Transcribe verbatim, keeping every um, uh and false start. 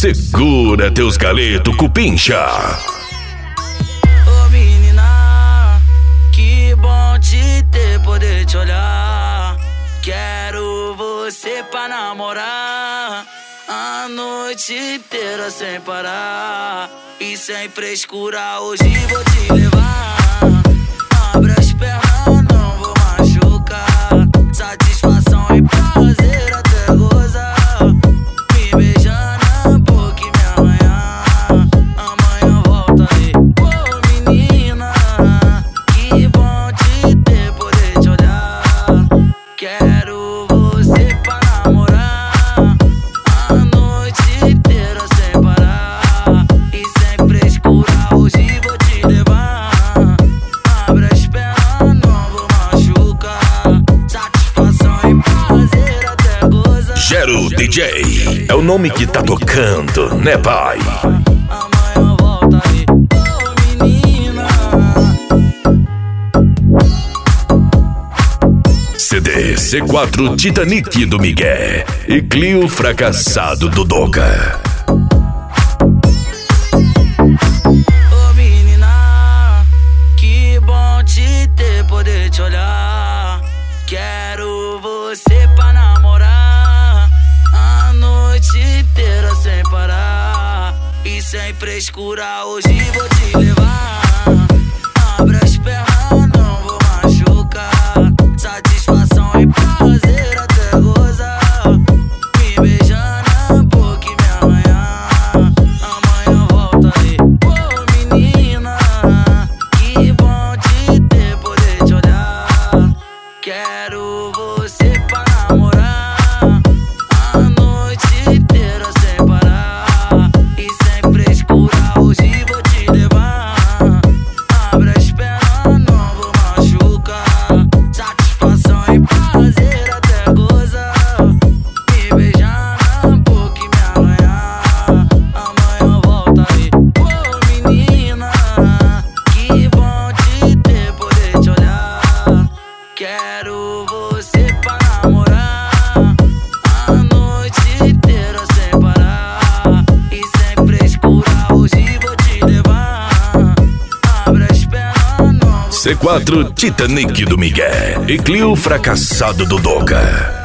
Segura teus galetos, cupincha. Ô menina, que bom te ter, poder te olhar. Quero você pra namorar a noite inteira sem parar. E sem frescura hoje vou te levar. Abre as pernas, não vou machucar. Satisfação e prazer até gozar. Me beijar na boca e me arranhar. Amanhã volta aí. Ô menina, que bom te ter, poder te olhar. Quero você pra namorar a noite inteira sem parar. E sem frescura hoje vou te levar. Abre as pernas, não vou machucar. Satisfação e prazer até gozar. Gero D J é o nome que tá tocando, né, pai? Amanhã volta aí. Ô menina, C D C quatro Titanic do Miguel e Clio fracassado do Doga. ô menina, que bom te ter, poder te olhar. Quero você pra namorar a noite inteira sem parar. E sem frescura hoje vou te levar. Abre as pernas, não vou machucar. Satisfação e prazer até gozar. Me beijar na boca e me arranhar. Amanhã volta aí. Ô menina, que bom te ter, poder te olhar. Quero você pra namorar a noite inteira sem parar. E sem frescura hoje vou te levar. Abre as pernas, não vou machucar. Satisfação e prazer até gozar. Me beijar na boca e me arranhar. Amanhã volta aí. Ô menina, que bom te ter, poder te olhar. Quero você pra namorar a noite inteira sem parar. E sem frescura hoje vou te levar. Abre as pernas, não vou C quatro Titanic do Miguel e Clio fracassado do Doga.